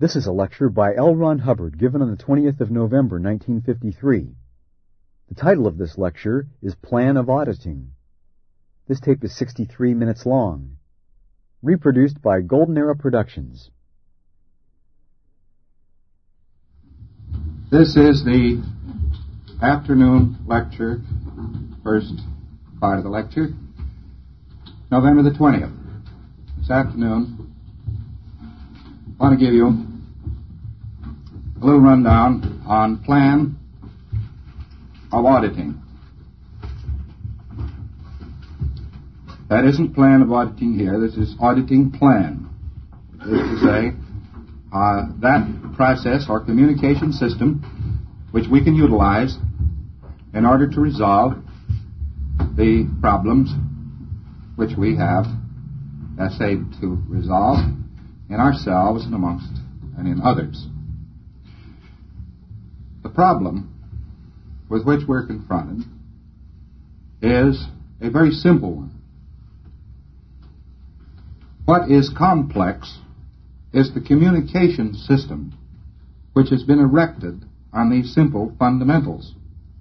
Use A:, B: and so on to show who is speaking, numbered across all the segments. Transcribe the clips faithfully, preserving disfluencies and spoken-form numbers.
A: This is a lecture by L. Ron Hubbard given on the twentieth of November, nineteen fifty-three. The title of this lecture is Plan of Auditing. This tape is sixty-three minutes long. Reproduced by Golden Era Productions.
B: This is the afternoon lecture, first part of the lecture, November the twentieth. This afternoon, I want to give you a little rundown on plan of auditing. That isn't plan of auditing here. This is auditing plan. That is to say, uh, that process or communication system which we can utilize in order to resolve the problems which we have essayed to resolve in ourselves and amongst and in others. The problem with which we're confronted is a very simple one. What is complex is the communication system which has been erected on these simple fundamentals.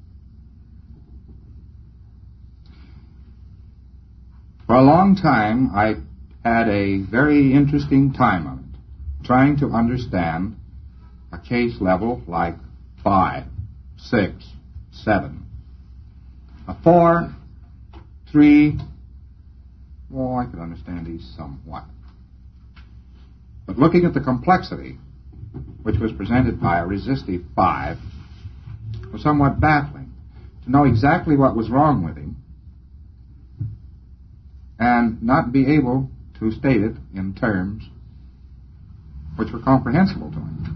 B: For a long time, I had a very interesting time on it, trying to understand a case level like five, six, seven. A four, three, well, I could understand these somewhat. But looking at the complexity which was presented by a resistive five was somewhat baffling. To know exactly what was wrong with him and not be able to state it in terms which were comprehensible to him,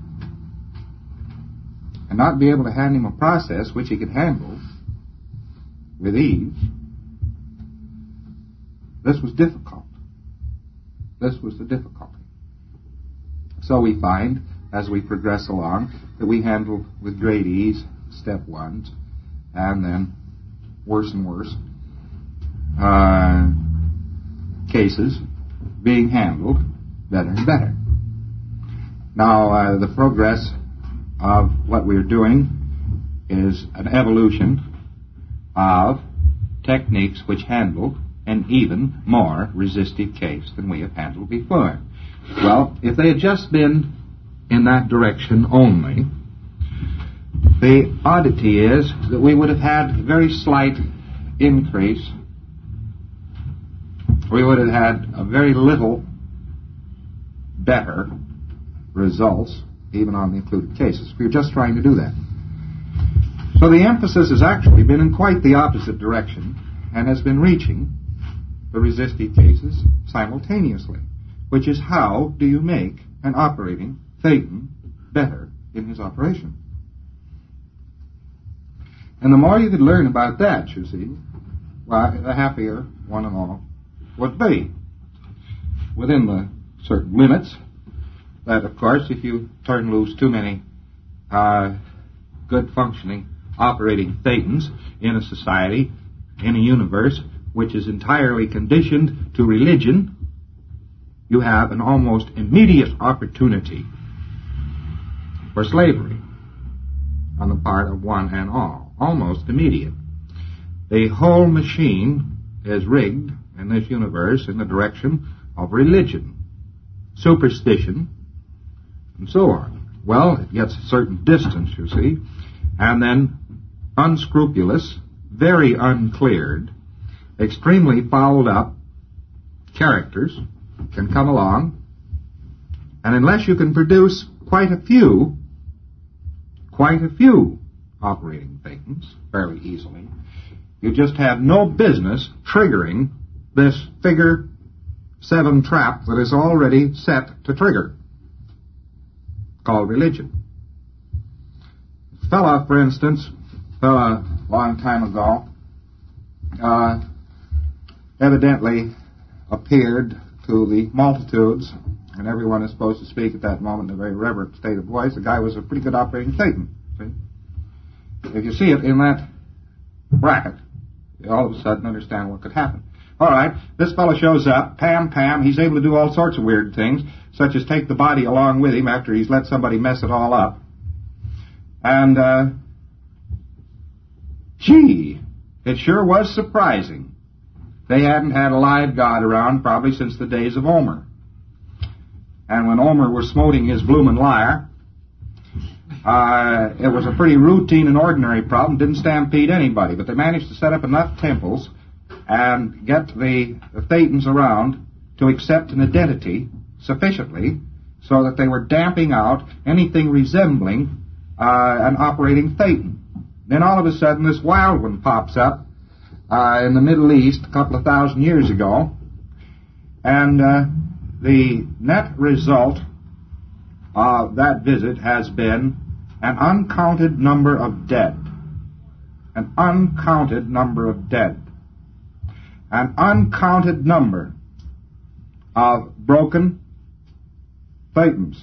B: and not be able to hand him a process which he could handle with ease, this was difficult. This was the difficulty. So we find, as we progress along, that we handle with great ease step ones, and then worse and worse uh, cases being handled better and better. Now, uh, the progress of what we're doing is an evolution of techniques which handle an even more resistive case than we have handled before. Well, if they had just been in that direction only, the oddity is that we would have had a very slight increase. We would have had a very little better results, even on the included cases. We were just trying to do that. So the emphasis has actually been in quite the opposite direction and has been reaching the resistive cases simultaneously, which is how do you make an operating thetan better in his operation. And the more you could learn about that, you see, well, the happier one and all would be, within the certain limits that, of course, if you turn loose too many uh, good functioning operating thetans in a society, in a universe which is entirely conditioned to religion, you have an almost immediate opportunity for slavery on the part of one and all. Almost immediate. The whole machine is rigged in this universe in the direction of religion, superstition, and so on. Well, it gets a certain distance, you see, and then unscrupulous, very uncleared, extremely fouled up characters can come along, and unless you can produce quite a few, quite a few operating thetans fairly easily, you just have no business triggering this figure seven trap that is already set to trigger, called religion. A fellow, for instance, a fellow a long time ago, uh, evidently appeared to the multitudes, and everyone is supposed to speak at that moment in a very reverent state of voice. The guy was a pretty good operating thetan. See? If you see it in that bracket, you all of a sudden understand what could happen. All right, this fellow shows up, pam, pam, he's able to do all sorts of weird things, such as take the body along with him after he's let somebody mess it all up. And, uh, gee, it sure was surprising. They hadn't had a live God around probably since the days of Omer. And when Omer was smoting his bloomin' lyre, uh, it was a pretty routine and ordinary problem, didn't stampede anybody, but they managed to set up enough temples and get the, the Thetans around to accept an identity sufficiently so that they were damping out anything resembling uh, an operating Thetan. Then all of a sudden this wild one pops up uh, in the Middle East a couple of thousand years ago, and uh, the net result of that visit has been an uncounted number of dead. An uncounted number of dead. An uncounted number of broken Thetans.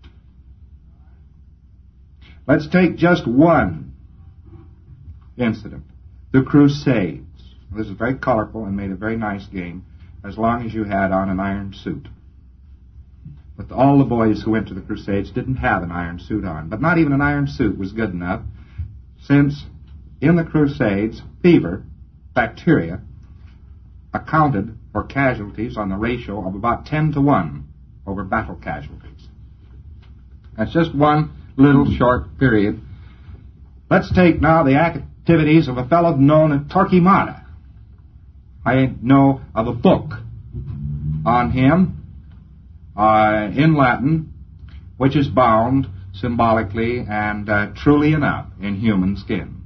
B: Let's take just one incident. The Crusades. This is very colorful and made a very nice game as long as you had on an iron suit. But all the boys who went to the Crusades didn't have an iron suit on. But not even an iron suit was good enough, since in the Crusades, fever, bacteria, accounted for casualties on the ratio of about ten to one over battle casualties. That's just one little short period. Let's take now the activities of a fellow known as Torquemada. I know of a book on him uh, in Latin, which is bound symbolically and uh, truly enough in human skin.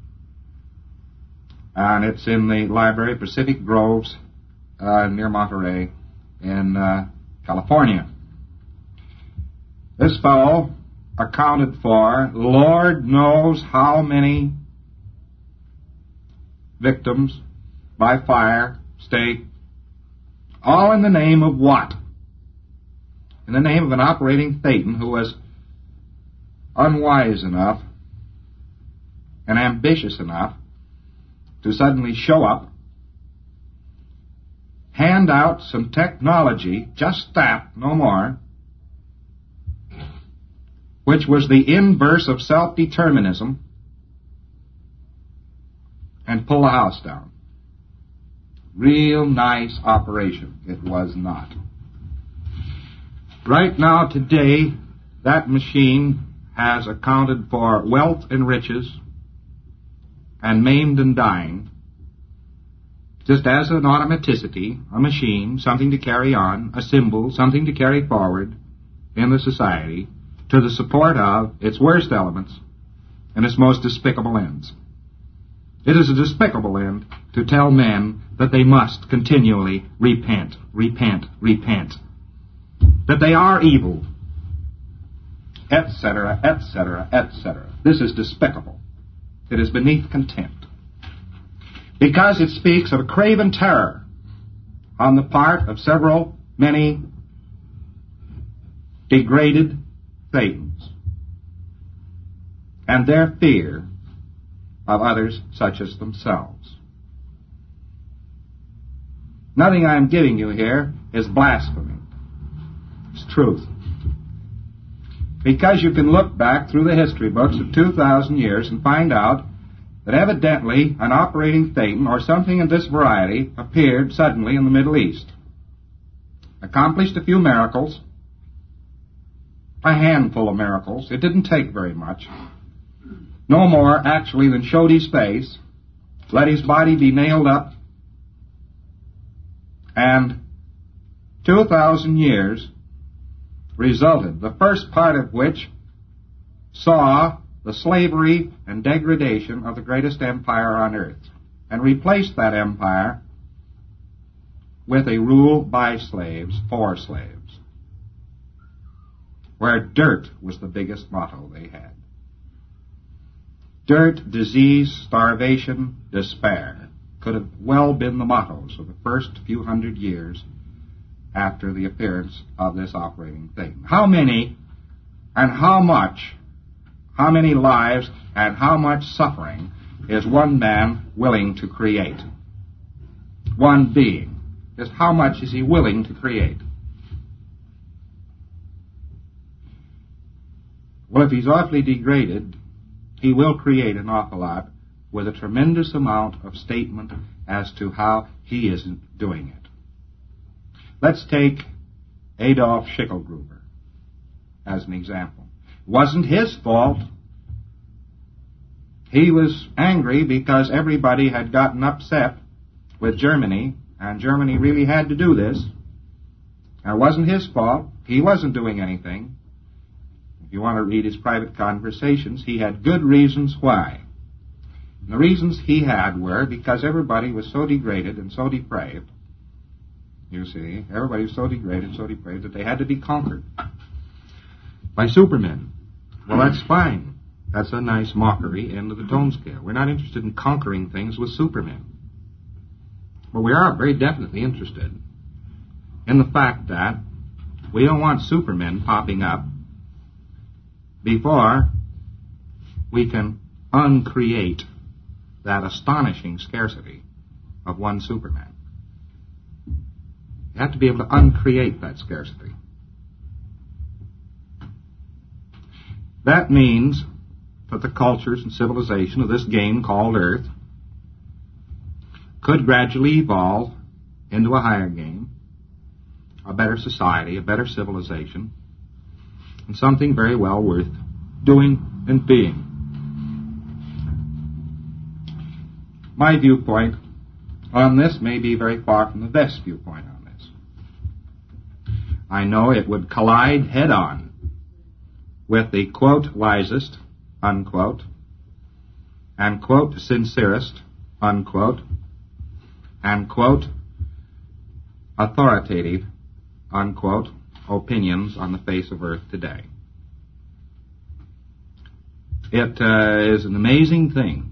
B: And it's in the library of Pacific Groves uh, near Monterey in uh, California. This fellow accounted for Lord knows how many victims by fire, stake, all in the name of what? In the name of an operating Thetan who was unwise enough and ambitious enough to suddenly show up, hand out some technology, just that, no more, which was the inverse of self-determinism, and pull the house down. Real nice operation. It was not. Right now, today, that machine has accounted for wealth and riches and maimed and dying, just as an automaticity, a machine, something to carry on, a symbol, something to carry forward in the society to the support of its worst elements and its most despicable ends. It is a despicable end to tell men that they must continually repent, repent, repent, that they are evil, et cetera, et cetera, et cetera. This is despicable. It is beneath contempt, because it speaks of a craven terror on the part of several, many degraded Thetans, and their fear of others such as themselves. Nothing I am giving you here is blasphemy. It's truth. Because you can look back through the history books of two thousand years and find out that evidently an operating Thetan or something of this variety appeared suddenly in the Middle East, accomplished a few miracles, a handful of miracles. It didn't take very much. No more, actually, than showed his face, let his body be nailed up, and two thousand years resulted, the first part of which saw the slavery and degradation of the greatest empire on earth, and replaced that empire with a rule by slaves, for slaves, where dirt was the biggest motto they had. Dirt, disease, starvation, despair could have well been the mottos of the first few hundred years after the appearance of this operating thing. How many and how much, how many lives and how much suffering is one man willing to create? One being. is how much is he willing to create? Well, if he's awfully degraded, he will create an awful lot with a tremendous amount of statement as to how he isn't doing it. Let's take Adolf Schicklgruber as an example. It wasn't his fault. He was angry because everybody had gotten upset with Germany, and Germany really had to do this. It wasn't his fault. He wasn't doing anything. If you want to read his private conversations, he had good reasons why. And the reasons he had were because everybody was so degraded and so depraved. You see, everybody was so degraded, so depraved that they had to be conquered by supermen. Well, that's fine. That's a nice mockery end of the tone scale. We're not interested in conquering things with supermen. But we are very definitely interested in the fact that we don't want supermen popping up before we can uncreate that astonishing scarcity of one Superman. You have to be able to uncreate that scarcity. That means that the cultures and civilization of this game called Earth could gradually evolve into a higher game, a better society, a better civilization, and something very well worth doing and being. My viewpoint on this may be very far from the best viewpoint on this. I know it would collide head-on with the, quote, wisest, unquote, and, quote, sincerest, unquote, and, quote, authoritative, unquote, opinions on the face of Earth today. It uh, is an amazing thing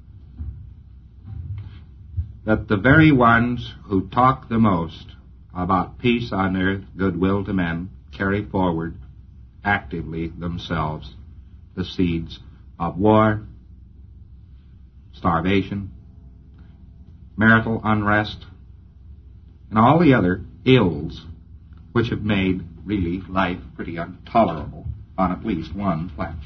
B: that the very ones who talk the most about peace on earth, goodwill to men, carry forward actively themselves the seeds of war, starvation, marital unrest, and all the other ills which have made, really, life pretty intolerable on at least one planet.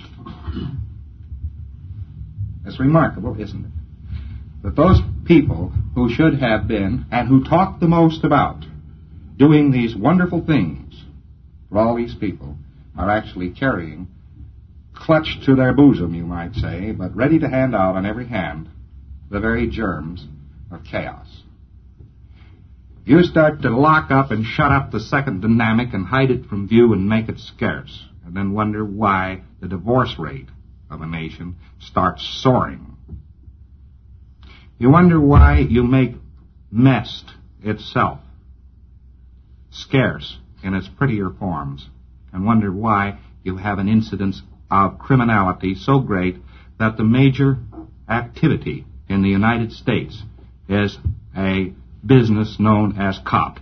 B: It's remarkable, isn't it, that those people who should have been, and who talk the most about, doing these wonderful things for all these people, are actually carrying, clutched to their bosom, you might say, but ready to hand out on every hand, the very germs of chaos. You start to lock up and shut up the second dynamic and hide it from view and make it scarce, and then wonder why the divorce rate of a nation starts soaring. You wonder why you make mest itself scarce in its prettier forms, and wonder why you have an incidence of criminality so great that the major activity in the United States is a business known as cop.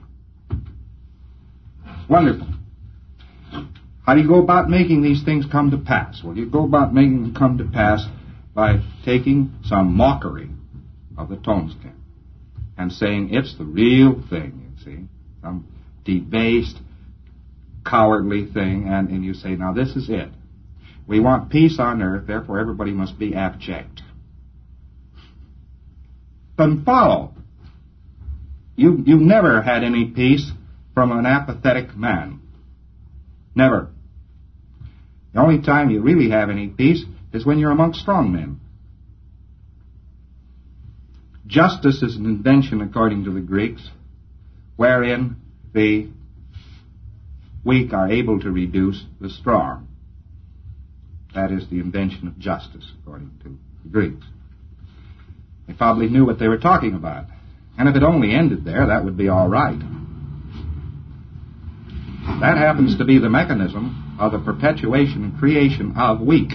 B: It's wonderful. How do you go about making these things come to pass? Well, you go about making them come to pass by taking some mockery of the tone scale and saying it's the real thing, you see, some debased, cowardly thing, and, and you say, now this is it. We want peace on earth, therefore everybody must be abject. Doesn't follow. You, you've never had any peace from an apathetic man. Never. The only time you really have any peace is when you're amongst strong men. Justice is an invention, according to the Greeks, wherein the weak are able to reduce the strong. That is the invention of justice, according to the Greeks. They probably knew what they were talking about. And if it only ended there, that would be all right. That happens to be the mechanism of the perpetuation and creation of weak.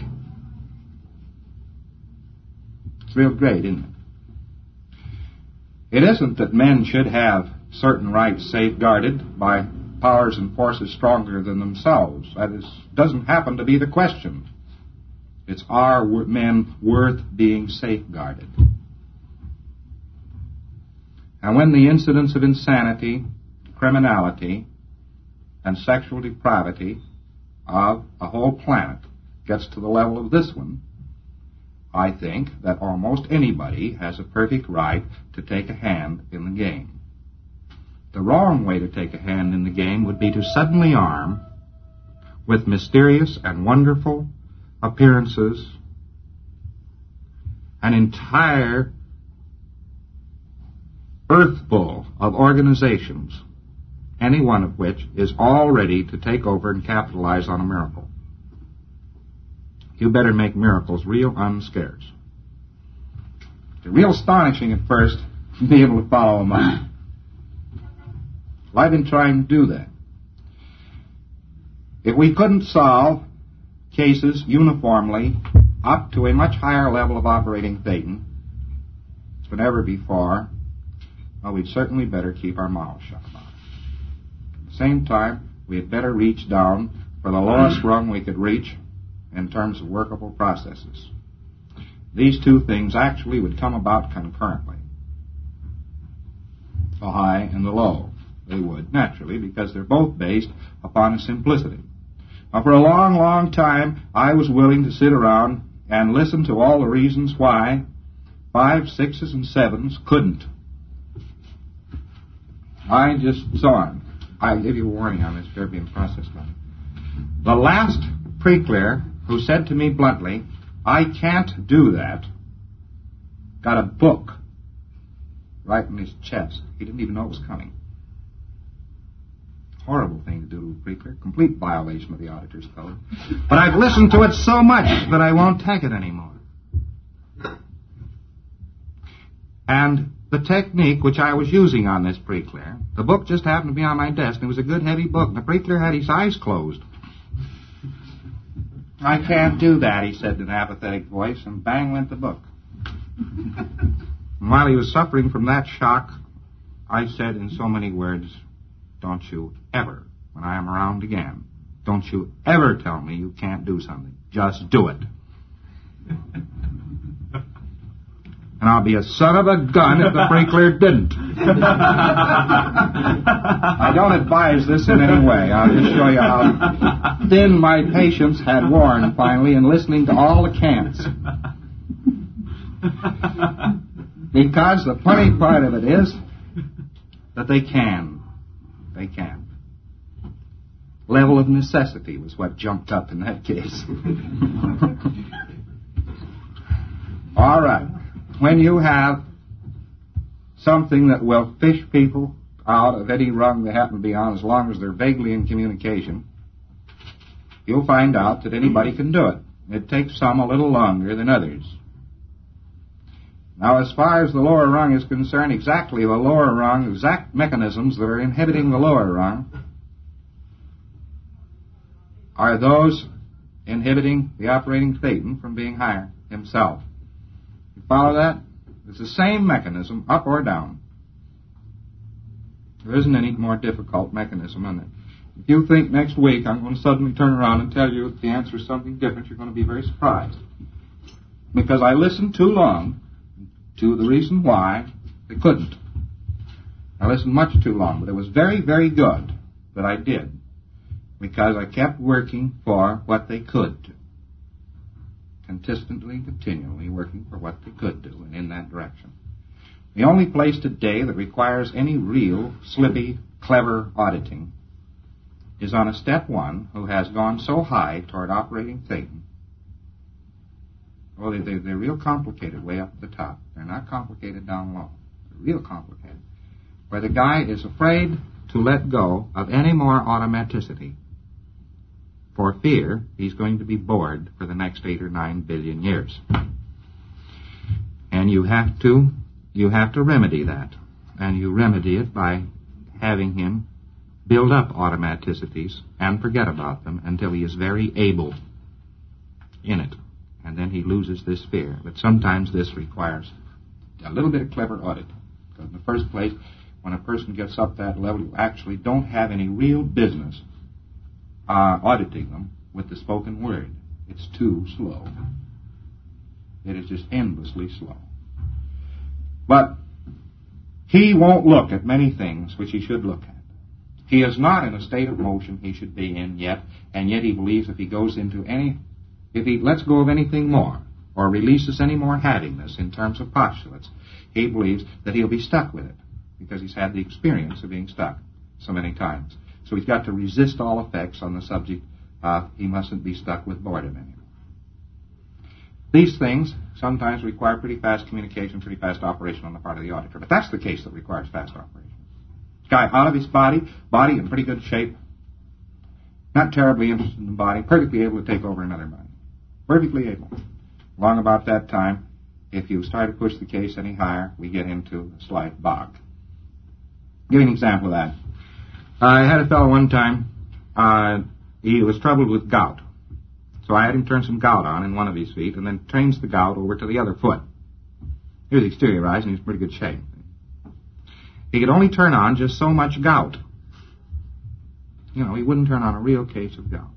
B: It's real great, isn't it? It isn't that men should have certain rights safeguarded by powers and forces stronger than themselves. That is, doesn't happen to be the question. It's, are men worth being safeguarded? And when the incidence of insanity, criminality, and sexual depravity of a whole planet gets to the level of this one, I think that almost anybody has a perfect right to take a hand in the game. The wrong way to take a hand in the game would be to suddenly arm with mysterious and wonderful appearances an entire earthful of organizations, any one of which is all ready to take over and capitalize on a miracle. You better make miracles real unscarce. It's real astonishing at first to be able to follow them up. Well, I've been trying to do that. If we couldn't solve cases uniformly up to a much higher level of operating Satan than ever before, well, we'd certainly better keep our mouths shut about it. At the same time, we had better reach down for the lowest rung we could reach in terms of workable processes. These two things actually would come about concurrently. The high and the low. They would, naturally, because they're both based upon a simplicity. Now, for a long, long time, I was willing to sit around and listen to all the reasons why fives, sixes, and sevens couldn't. I just saw it. I give you a warning on this Fabian process. The last pre-clear who said to me bluntly, I can't do that, got a book right in his chest. He didn't even know it was coming. Horrible thing to do to a pre-clear. Complete violation of the auditor's code. But I've listened to it so much that I won't take it anymore. And the technique which I was using on this pre-clear, the book just happened to be on my desk, and it was a good heavy book, and the pre-clear had his eyes closed. I can't do that, he said in an apathetic voice, and bang went the book. And while he was suffering from that shock, I said in so many words, don't you ever, when I am around again, don't you ever tell me you can't do something. Just do it. And I'll be a son of a gun if the pre-clear didn't. I don't advise this in any way. I'll just show you how thin my patience had worn finally in listening to all the cants. Because the funny part of it is that they can. They can. Level of necessity was what jumped up in that case. All right. When you have something that will fish people out of any rung they happen to be on, as long as they're vaguely in communication, you'll find out that anybody can do it. It takes some a little longer than others. Now, as far as the lower rung is concerned, exactly the lower rung, exact mechanisms that are inhibiting the lower rung are those inhibiting the operating Satan from being higher himself. You follow that? It's the same mechanism, up or down. There isn't any more difficult mechanism in it. If you think next week I'm going to suddenly turn around and tell you that the answer is something different, you're going to be very surprised. Because I listened too long to the reason why they couldn't. I listened much too long, but it was very, very good that I did. Because I kept working for what they could do. Consistently, continually working for what they could do, and in that direction. The only place today that requires any real, slippy, clever auditing is on a step one who has gone so high toward operating Satan. Well, they, they, they're real complicated way up at the top. They're not complicated down low. They're real complicated. Where the guy is afraid to let go of any more automaticity. For fear he's going to be bored for the next eight or nine billion years. And you have to, you have to remedy that. And you remedy it by having him build up automaticities and forget about them until he is very able in it. And then he loses this fear. But sometimes this requires a little bit of clever audit. Because in the first place, when a person gets up that level, you actually don't have any real business Uh, auditing them with the spoken word. It's too slow. It is just endlessly slow. But he won't look at many things which he should look at. He is not in a state of motion he should be in yet, and yet he believes if he goes into any, if he lets go of anything more, or releases any more havingness in terms of postulates, he believes that he'll be stuck with it, because he's had the experience of being stuck so many times. So he's got to resist all effects on the subject of he mustn't be stuck with boredom anymore. These things sometimes require pretty fast communication, pretty fast operation on the part of the auditor, but that's the case that requires fast operation. Guy out of his body, body in pretty good shape, not terribly interested in the body, perfectly able to take over another body. Perfectly able. Along about that time, if you start to push the case any higher, we get into a slight bog. Give you an example of that. I had a fellow one time, uh, he was troubled with gout. So I had him turn some gout on in one of his feet and then change the gout over to the other foot. He was exteriorized and he was in pretty good shape. He could only turn on just so much gout. You know, he wouldn't turn on a real case of gout.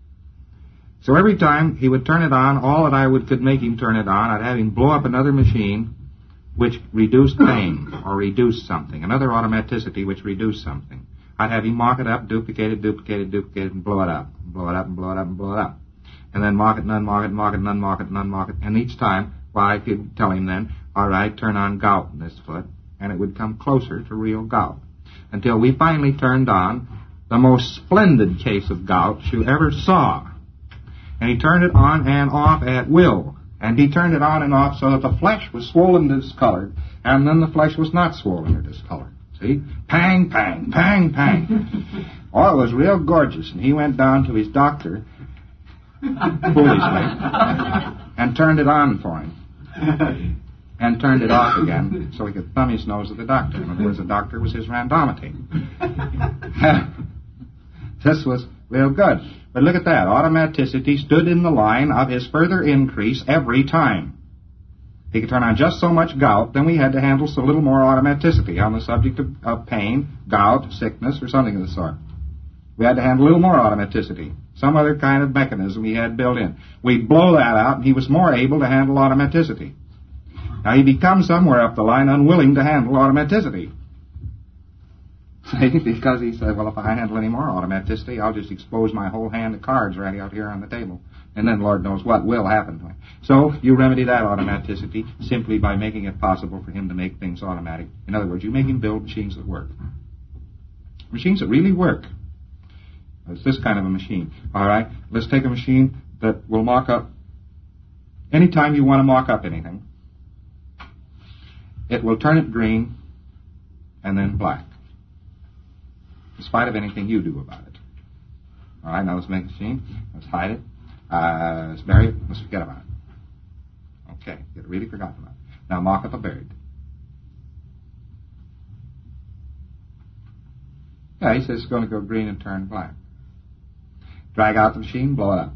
B: So every time he would turn it on, all that I would could make him turn it on, I'd have him blow up another machine which reduced pain or reduced something, another automaticity which reduced something. I'd have him mock it up, duplicate it, duplicate it, duplicate it, and blow it up, and blow it up, and blow it up, and blow it up. And then mock it, and unmock it, mock it, and unmock it, and unmock it. And each time, well, I could tell him then, all right, turn on gout in this foot, and it would come closer to real gout. Until we finally turned on the most splendid case of gout you ever saw. And he turned it on and off at will. And he turned it on and off so that the flesh was swollen and discolored, and then the flesh was not swollen or discolored. See? Pang, pang, pang, pang. Oh, it was real gorgeous. And he went down to his doctor, foolishly, and turned it on for him. And turned it off again so he could thumb his nose at the doctor. In other words, the doctor was his randomity. This was real good. But look at that. Automaticity stood in the line of his further increase every time. He could turn on just so much gout, then we had to handle so little more automaticity on the subject of, of pain, gout, sickness, or something of the sort. We had to handle a little more automaticity, some other kind of mechanism he had built in. We'd blow that out, and he was more able to handle automaticity. Now, he becomes somewhere up the line unwilling to handle automaticity. Because he said, well, if I handle any more automaticity, I'll just expose my whole hand of cards right out here on the table. And then Lord knows what will happen to him. So you remedy that automaticity simply by making it possible for him to make things automatic. In other words, you make him build machines that work. Machines that really work. It's this kind of a machine. All right, let's take a machine that will mock up. Anytime you want to mock up anything, it will turn it green and then black, in spite of anything you do about it. All right, now let's make a machine. Let's hide it. Uh, let's bury it. Let's forget about it. Okay, get really forgotten about it. Now mock up a bird. Yeah, he says it's going to go green and turn black. Drag out the machine, blow it up.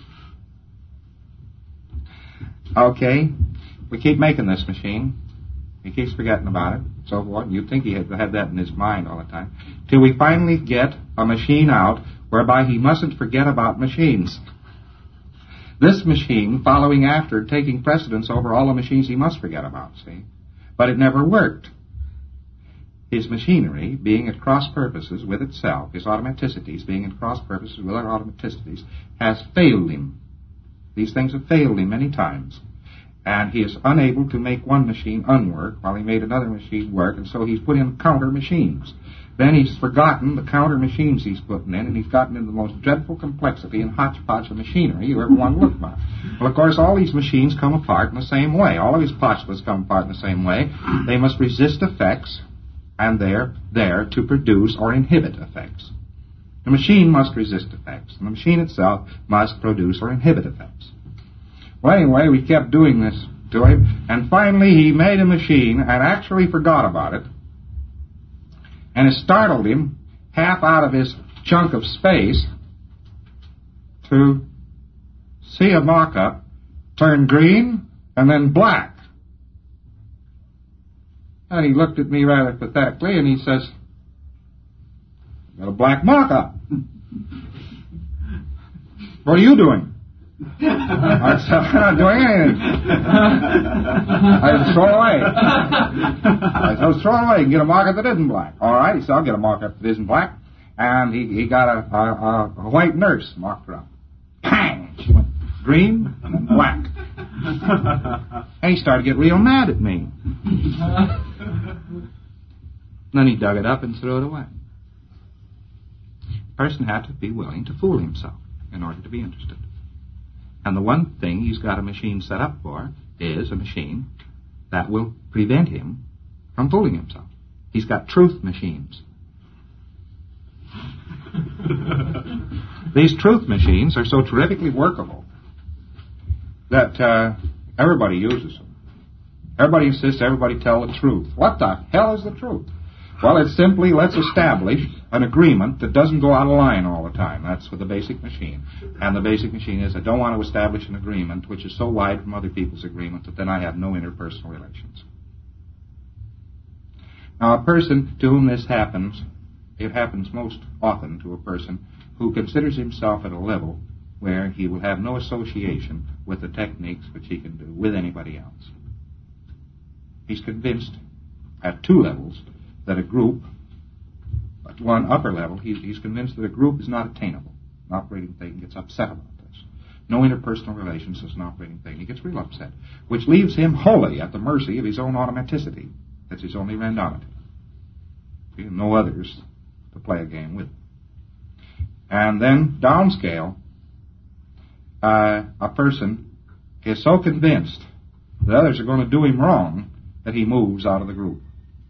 B: Okay, we keep making this machine. He keeps forgetting about it, so forth. You'd think he had had that in his mind all the time. Till we finally get a machine out whereby he mustn't forget about machines. This machine following after, taking precedence over all the machines he must forget about, see? But it never worked. His machinery, being at cross purposes with itself, his automaticities being at cross purposes with other automaticities, has failed him. These things have failed him many times. And he is unable to make one machine unwork while he made another machine work, and so he's put in counter machines. Then he's forgotten the counter machines he's putting in, and he's gotten into the most dreadful complexity and hodgepodge of machinery you ever want to look at. Well, of course, all these machines come apart in the same way. All of his postulates come apart in the same way. They must resist effects, and they're there to produce or inhibit effects. The machine must resist effects, and the machine itself must produce or inhibit effects. Well, anyway, we kept doing this to him, and finally he made a machine and actually forgot about it, and it startled him half out of his chunk of space to see a mock-up turn green and then black. And he looked at me rather pathetically, and he says, "Got a black mock-up. What are you doing?" I said, I'm not doing anything. I just throw it away. I said, throw it away and get a market that isn't black. All right, he said, I'll get a market that isn't black. And he, he got a, a, a white nurse marked her up. Bang! She went green and then black. And he started to get real mad at me. Then he dug it up and threw it away. A person had to be willing to fool himself in order to be interested. And the one thing he's got a machine set up for is a machine that will prevent him from fooling himself. He's got truth machines. These truth machines are so terrifically workable that uh, everybody uses them. Everybody insists everybody tell the truth. What the hell is the truth? Well, it's simply let's establish an agreement that doesn't go out of line all the time. That's with the basic machine. And the basic machine is I don't want to establish an agreement which is so wide from other people's agreement that then I have no interpersonal relations. Now, a person to whom this happens, it happens most often to a person who considers himself at a level where he will have no association with the techniques which he can do with anybody else. He's convinced at two levels that a group, at one upper level, he's, he's convinced that a group is not attainable. An operating thing gets upset about this. No interpersonal relations is an operating thing. He gets real upset, which leaves him wholly at the mercy of his own automaticity. That's his only randomity. See, no others to play a game with. And then, downscale, uh, a person is so convinced that others are going to do him wrong that he moves out of the group.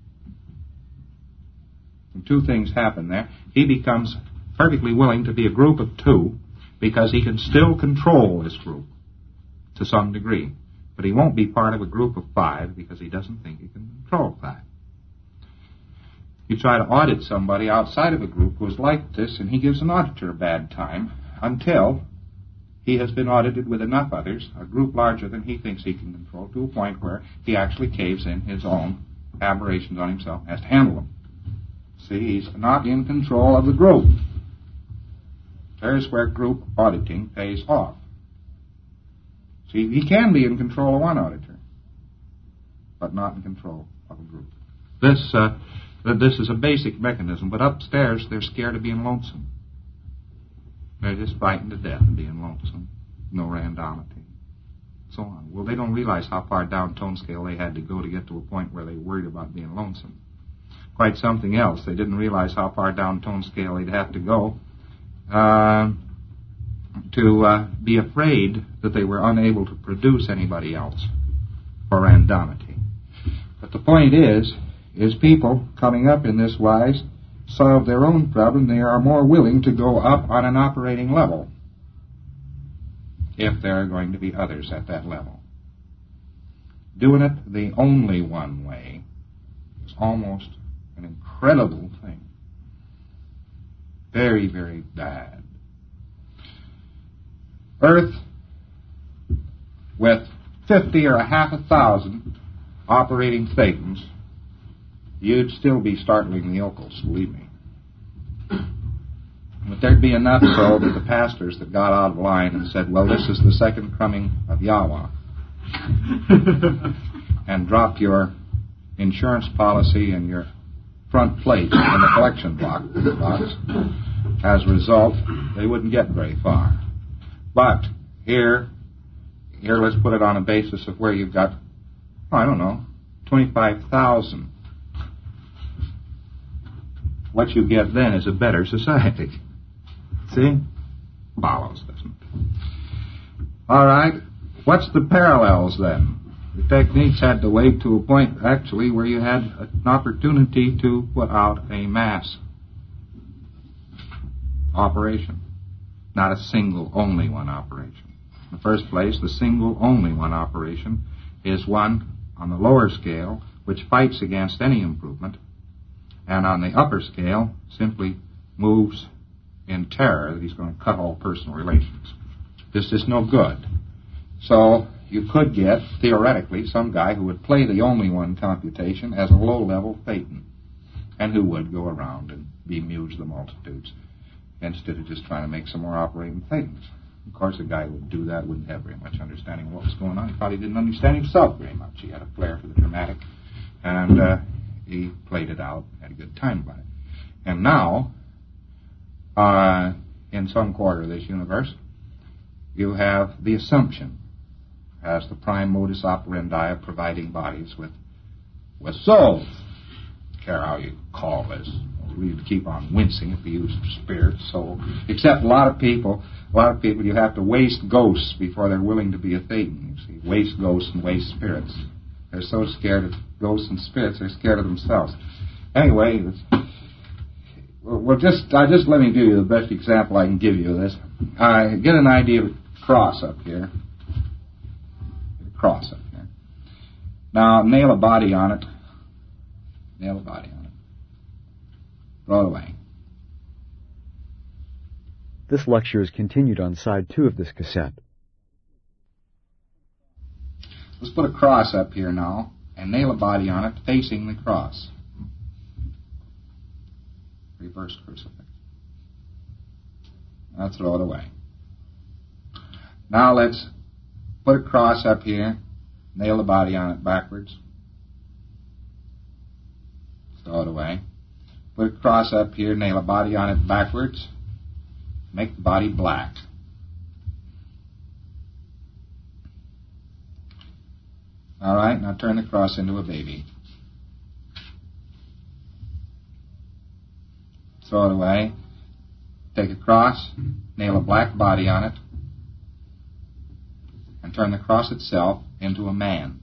B: And two things happen there. He becomes perfectly willing to be a group of two because he can still control this group to some degree. But he won't be part of a group of five because he doesn't think he can control five. You try to audit somebody outside of a group who is like this, and he gives an auditor a bad time until he has been audited with enough others, a group larger than he thinks he can control, to a point where he actually caves in his own aberrations on himself and has to handle them. See, he's not in control of the group. There's where group auditing pays off. See, he can be in control of one auditor, but not in control of a group. This, uh, this is a basic mechanism, but upstairs they're scared of being lonesome. They're just frightened to death of being lonesome. No randomity. So on. Well, they don't realize how far down tone scale they had to go to get to a point where they worried about being lonesome. Quite something else. They didn't realize how far down tone scale they'd have to go uh, to uh, be afraid that they were unable to produce anybody else for randomity. But the point is, is people coming up in this wise solve their own problem. They are more willing to go up on an operating level if there are going to be others at that level. Doing it the only one way is almost an incredible thing. Very, very bad. Earth, with fifty or a half a thousand operating Thetans, you'd still be startling the yokels, believe me. But there'd be enough so that the pastors that got out of line and said, well, this is the second coming of Yahweh, and dropped your insurance policy and your front plate in the collection box. As a result, they wouldn't get very far. But here, here let's put it on a basis of where you've got, I don't know, twenty-five thousand. What you get then is a better society. See? Follows, doesn't it? All right. What's the parallels then? The techniques had to wait to a point, actually, where you had an opportunity to put out a mass operation, not a single, only one operation. In the first place, the single, only one operation is one on the lower scale which fights against any improvement, and on the upper scale simply moves in terror that he's going to cut all personal relations. This is no good. So you could get, theoretically, some guy who would play the only one computation as a low-level Thetan, and who would go around and bemuse the multitudes instead of just trying to make some more operating Thetans. Of course, a guy who would do that wouldn't have very much understanding of what was going on. He probably didn't understand himself very much. He had a flair for the dramatic, and uh, he played it out, had a good time about it. And now, uh, in some quarter of this universe, you have the assumption as the prime modus operandi of providing bodies with with souls. Care how you call this. We'd keep on wincing if we used spirit, soul. Except a lot of people, a lot of people, you have to waste ghosts before they're willing to be a thetan. You see, waste ghosts and waste spirits. They're so scared of ghosts and spirits, they're scared of themselves. Anyway, well, just I just let me give you the best example I can give you of this. I get an idea of a cross up here. Get a cross up here. Now nail a body on it. Nail a body on it. Throw it away.
A: This lecture is continued on side two of this cassette.
B: Let's put a cross up here now and nail a body on it facing the cross. Reverse crucifix. Now throw it away. Now let's put a cross up here, nail the body on it backwards. Throw it away. Put a cross up here, nail a body on it backwards. Make the body black. All right, now turn the cross into a baby. Throw it away. Take a cross, nail a black body on it, and turn the cross itself into a man.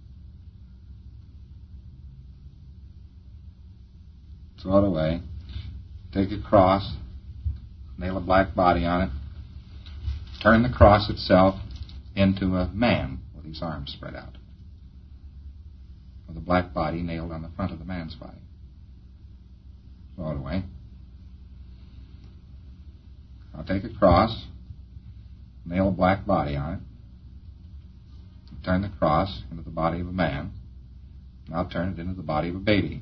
B: Throw it away. Take a cross, nail a black body on it, turn the cross itself into a man with his arms spread out, with a black body nailed on the front of the man's body. Throw it away. Now take a cross, nail a black body on it, turn the cross into the body of a man. Now turn it into the body of a baby.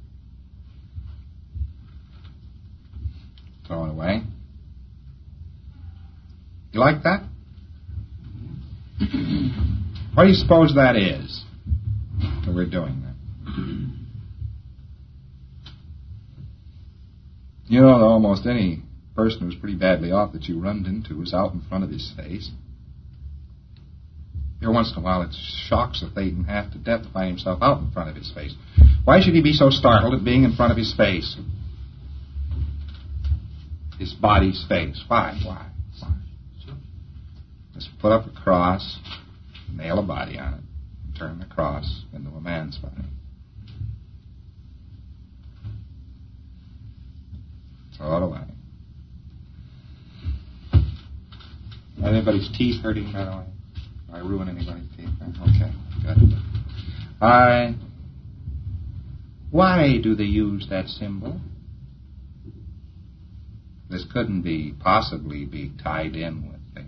B: Throw it away. You like that? What do you suppose that is that we're doing that? You know, almost any person who's pretty badly off that you run into is out in front of his face. Every once in a while it shocks a thetan half to death to find himself out in front of his face. Why should he be so startled at being in front of his face? His body's face. Why? Why? Why? Let's put up a cross, nail a body on it, and turn the cross into a man's body. Throw it away. Are anybody's teeth hurting, by the way? Did I ruin anybody's teeth? Okay, good. I. Why do they use that symbol? This couldn't be possibly be tied in with the,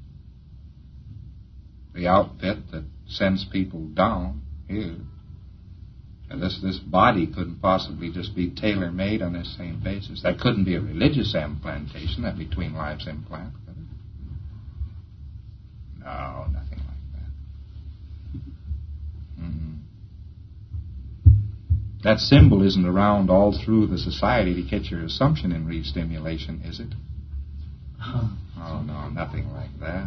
B: the outfit that sends people down here. And this this body couldn't possibly just be tailor-made on this same basis. That couldn't be a religious implantation, that between lives implant, could it? No, nothing like that. Mm-mm. That symbol isn't around all through the society to get your assumption in re-stimulation, is it? Oh, no, nothing like that.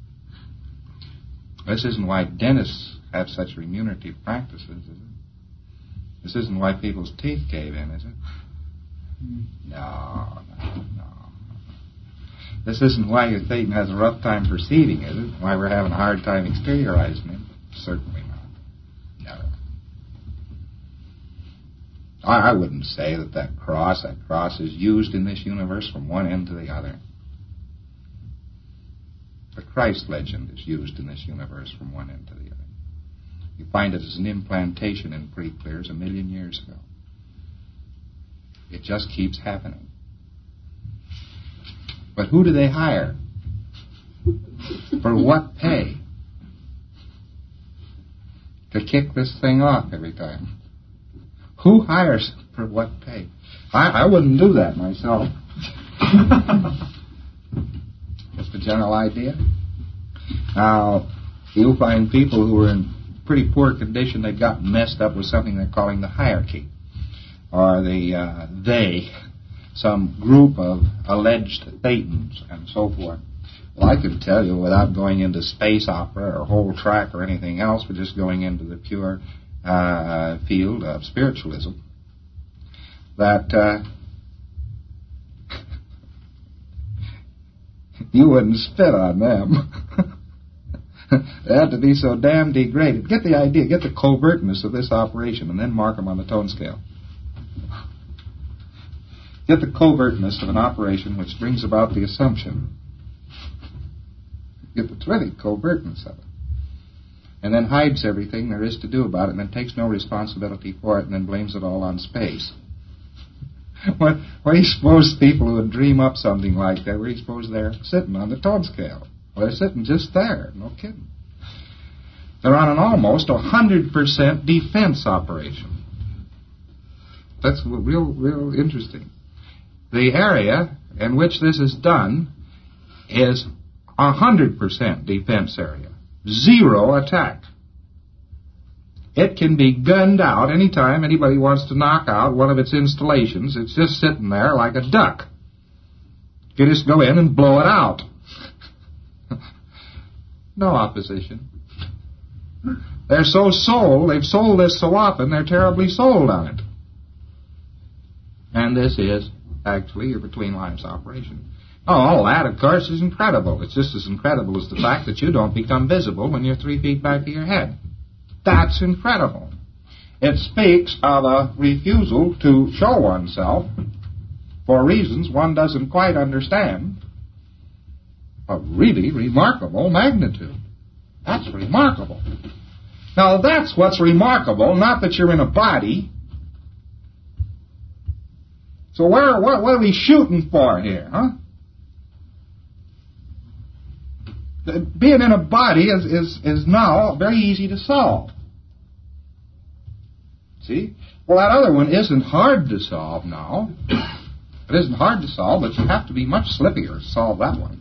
B: This isn't why dentists have such remunerative practices, is it? This isn't why people's teeth cave in, is it? No, no, no. This isn't why your thetan has a rough time perceiving, is it? Why we're having a hard time exteriorizing him? Certainly not. No. I, I wouldn't say that that cross, that cross is used in this universe from one end to the other. The Christ legend is used in this universe from one end to the other. You find it as an implantation in pre-clears a million years ago. It just keeps happening. But who do they hire? For what pay? To kick this thing off every time. Who hires for what pay? I, I wouldn't do that myself. the general idea? Now, you'll find people who are in pretty poor condition, they've gotten messed up with something they're calling the hierarchy, or the uh, they, some group of alleged thetans and so forth. Well, I can tell you without going into space opera or whole track or anything else, but just going into the pure uh, field of spiritualism, that uh, you wouldn't spit on them. They have to be so damn degraded. Get the idea, get the covertness of this operation, and then mark them on the tone scale. Get the covertness of an operation which brings about the assumption. Get the terrific covertness of it. And then hides everything there is to do about it, and then takes no responsibility for it, and then blames it all on space. What, what do you suppose people who would dream up something like that, where do you suppose they're sitting on the tone scale? Well, they're sitting just there, no kidding. They're on an almost one hundred percent defense operation. That's real, real interesting. The area in which this is done is one hundred percent defense area. Zero attack. It can be gunned out anytime anybody wants to knock out one of its installations. It's just sitting there like a duck. You just go in and blow it out. No opposition. They're so sold, they've sold this so often, they're terribly sold on it. And this is actually your between lives operation. Oh, all that, of course, is incredible. It's just as incredible as the fact that you don't become visible when you're three feet back of your head. That's incredible. It speaks of a refusal to show oneself for reasons one doesn't quite understand. A really remarkable magnitude. That's remarkable. Now, that's what's remarkable, not that you're in a body. So where, what, what are we shooting for here, huh? Being in a body is, is, is now very easy to solve. See? Well, that other one isn't hard to solve now. It isn't hard to solve, but you have to be much slippier to solve that one.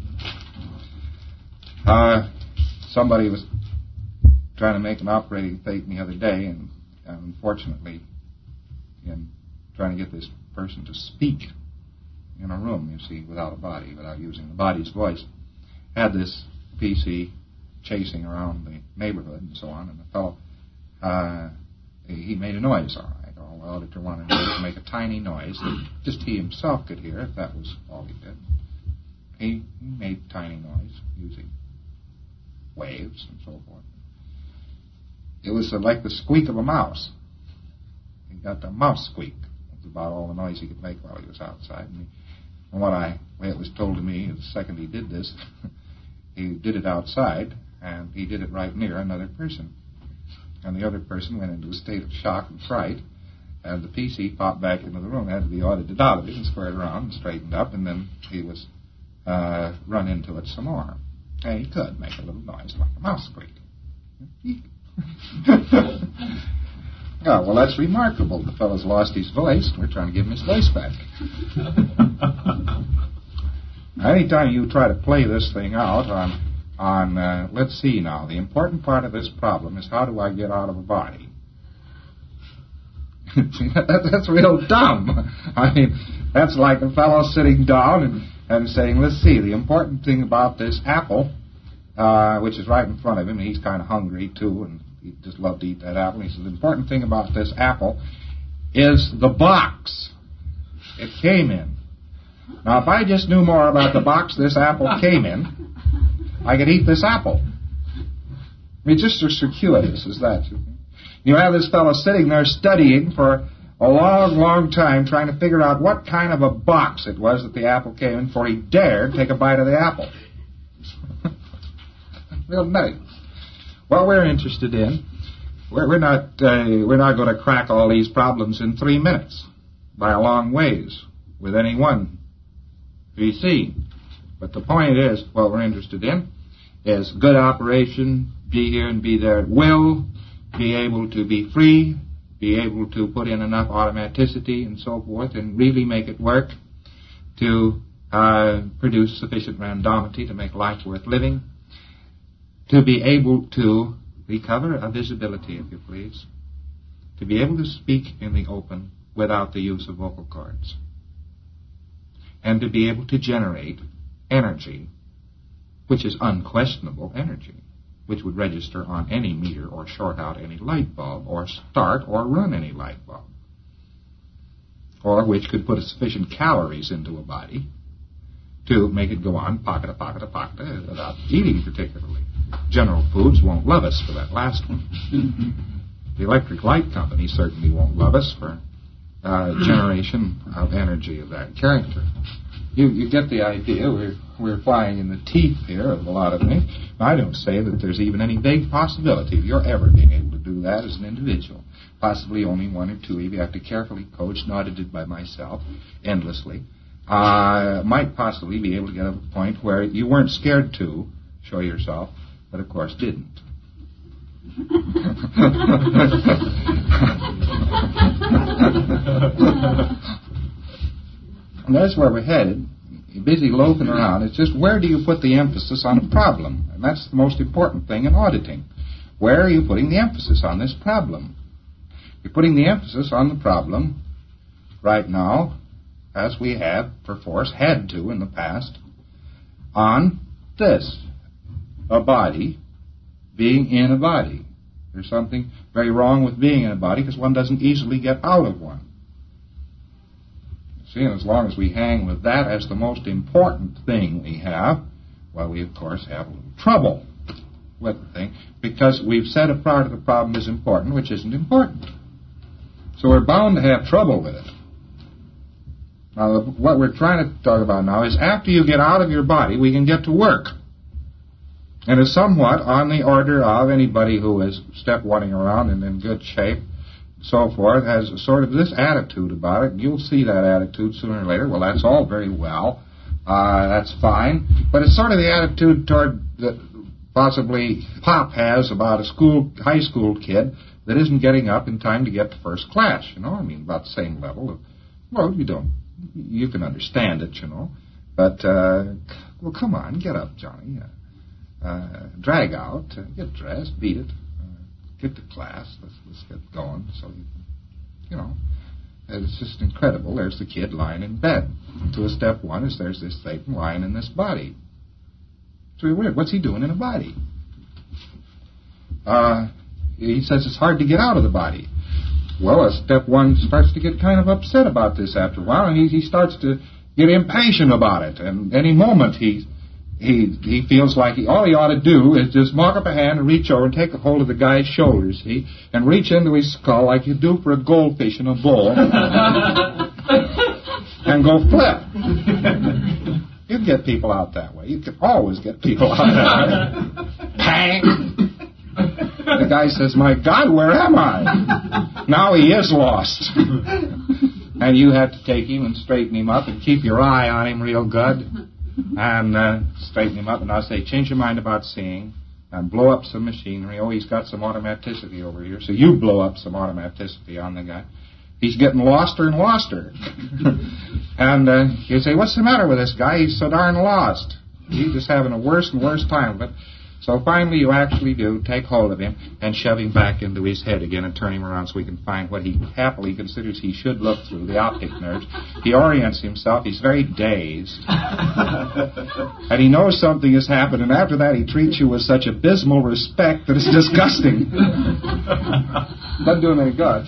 B: Uh, somebody was trying to make an operating thetan the other day, and uh, unfortunately, in trying to get this person to speak in a room, you see, without a body, without using the body's voice, had this P C chasing around the neighborhood and so on, and the fellow, uh, he made a noise, all right. All the auditor wanted to make a tiny noise that just he himself could hear, if that was all he did. He made tiny noise using waves and so forth. It was uh, like the squeak of a mouse. He got the mouse squeak. It was about all the noise he could make while he was outside. And he, from what I, way it was told to me, the second he did this, he did it outside, and he did it right near another person. And the other person went into a state of shock and fright, and the P C popped back into the room, had to be audited out of it, and squared around and straightened up, and then he was uh, run into it some more. And he could make a little noise like a mouse squeak. Oh, well, that's remarkable. The fellow's lost his voice. We're trying to give him his voice back. Anytime you try to play this thing out on, on uh, let's see now, the important part of this problem is how do I get out of a body? that, that's real dumb. I mean, that's like a fellow sitting down and, and saying, let's see, the important thing about this apple, uh, which is right in front of him, and he's kind of hungry too, and he just loved to eat that apple. He says, the important thing about this apple is the box it came in. Now, if I just knew more about the box this apple came in, I could eat this apple. I mean, just as circuitous as that. You have this fellow sitting there studying for a long, long time, trying to figure out what kind of a box it was that the apple came in, for he dared take a bite of the apple. Real nutty. What we're interested in, we're, we're not uh, we're not going to crack all these problems in three minutes by a long ways with any one P C. But the point is, what we're interested in is good operation, be here and be there at will, be able to be free, be able to put in enough automaticity and so forth, and really make it work to uh, produce sufficient randomity to make life worth living, to be able to recover a visibility, if you please, to be able to speak in the open without the use of vocal cords, and to be able to generate energy, which is unquestionable energy, which would register on any meter or short out any light bulb or start or run any light bulb, or which could put sufficient calories into a body to make it go on pocket a pocket a pocket without eating particularly. General Foods won't love us for that last one. The electric light company certainly won't love us for uh, generation of energy of that character. You, you get the idea. We're, we're flying in the teeth here of a lot of things. I don't say that there's even any vague possibility of your ever being able to do that as an individual. Possibly only one or two of you have to carefully coach, not audited by myself, endlessly. Uh, might possibly be able to get to a point where you weren't scared to show yourself, but of course didn't. And that's where we're headed. You're busy loafing around. It's just where do you put the emphasis on a problem? And that's the most important thing in auditing. Where are you putting the emphasis on this problem? You're putting the emphasis on the problem right now, as we have, perforce, had to in the past, on this, a body being in a body. There's something very wrong with being in a body because one doesn't easily get out of one. See, and as long as we hang with that as the most important thing we have, well, we, of course, have a little trouble with the thing because we've said a part of the problem is important, which isn't important. So we're bound to have trouble with it. Now, what we're trying to talk about now is after you get out of your body, we can get to work. And it's somewhat on the order of anybody who is step-oneing around and in good shape, so forth, has sort of this attitude about it. You'll see that attitude sooner or later. Well, that's all very well. Uh, that's fine. But it's sort of the attitude toward that possibly Pop has about a school, high school kid that isn't getting up in time to get to first class, you know. I mean, about the same level of, well, you don't, you can understand it, you know. But, uh, well, come on, get up, Johnny. Uh, Uh, drag out, uh, get dressed, beat it, uh, get to class, let's, let's get going. So, you, you know, it's just incredible. There's the kid lying in bed. To a step one is there's this Satan lying in this body. It's really weird. What's he doing in a body? Uh, he says it's hard to get out of the body. Well, a step one starts to get kind of upset about this after a while, and he, he starts to get impatient about it. And any moment he He he feels like he, all he ought to do is just walk up a hand and reach over and take a hold of the guy's shoulders, see, and reach into his skull like you do for a goldfish in a bowl, and go flip. You get people out that way. You can always get people out that way. Pang! The guy says, "My God, where am I?" Now he is lost. And you have to take him and straighten him up and keep your eye on him real good. And uh, straighten him up, and I'll say, change your mind about seeing, and blow up some machinery. Oh, he's got some automaticity over here, so you blow up some automaticity on the guy. He's getting loster and loster. And uh, you say, what's the matter with this guy? He's so darn lost. He's just having a worse and worse time. But so finally you actually do take hold of him and shove him back into his head again and turn him around so we can find what he happily considers he should look through, the optic nerves. He orients himself. He's very dazed. And he knows something has happened, and after that he treats you with such abysmal respect that it's disgusting. Doesn't do him any good.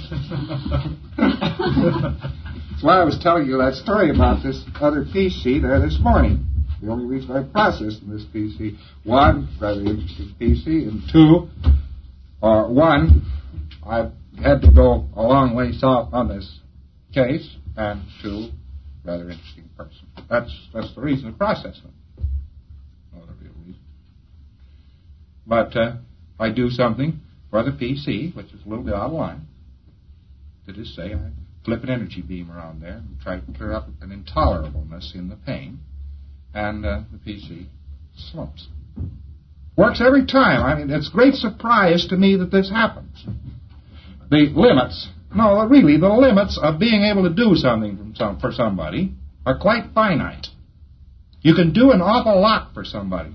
B: That's why I was telling you that story about this other P C there this morning. The only reason I processed in this P C, one, rather interesting P C, and two, or one, I've had to go a long way south on this case, and two, rather interesting person. That's that's the reason of processing. No other real reason. But uh, I do something for the P C, which is a little bit out of line. That is, say, I flip an energy beam around there and try to clear up an intolerableness in the pain. And uh, the P C slumps. Works every time. I mean, it's a great surprise to me that this happens. The limits, no, really, the limits of being able to do something from some, for somebody are quite finite. You can do an awful lot for somebody,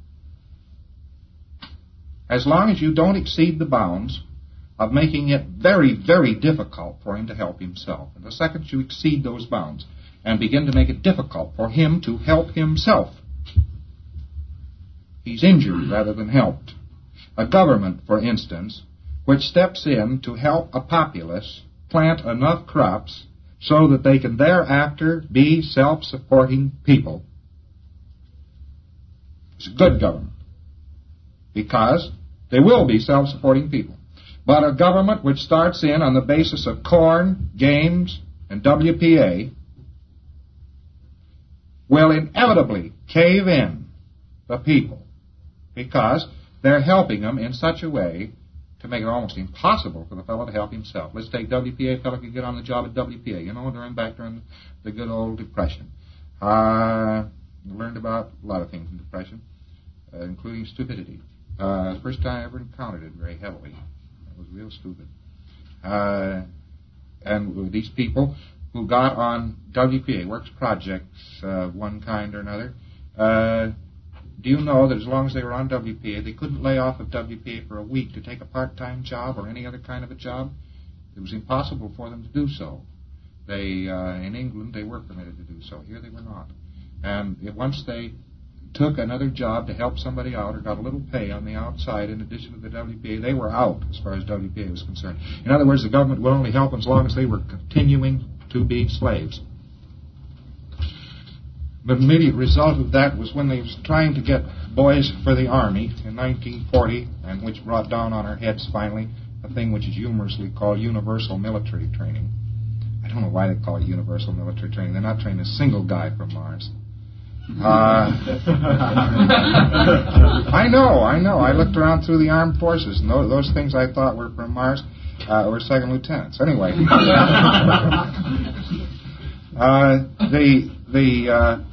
B: as long as you don't exceed the bounds of making it very, very difficult for him to help himself. And the second you exceed those bounds and begin to make it difficult for him to help himself, he's injured rather than helped. A government, for instance, which steps in to help a populace plant enough crops so that they can thereafter be self-supporting people, it's a good government, because they will be self-supporting people. But a government which starts in on the basis of corn, games, and W P A will inevitably cave in the people, because they're helping them in such a way to make it almost impossible for the fellow to help himself. Let's take W P A. A fellow could get on the job at W P A. You know, during back during the good old Depression. Uh, learned about a lot of things in Depression, uh, including stupidity. Uh, first time I ever encountered it very heavily. It was real stupid. Uh, and these people who got on W P A, works projects of uh, one kind or another, uh, do you know that as long as they were on W P A, they couldn't lay off of W P A for a week to take a part-time job or any other kind of a job? It was impossible for them to do so. They, uh, in England, they were permitted to do so. Here they were not. And if once they took another job to help somebody out or got a little pay on the outside in addition to the W P A, they were out as far as W P A was concerned. In other words, the government would only help them as long as they were continuing to be slaves. The immediate result of that was when they was trying to get boys for the Army in nineteen forty, and which brought down on our heads finally a thing which is humorously called universal military training. I don't know why they call it universal military training. They're not training a single guy from Mars. Uh, I know, I know. I looked around through the armed forces, and those, those things I thought were from Mars uh, were second lieutenants. Anyway, uh, the the uh,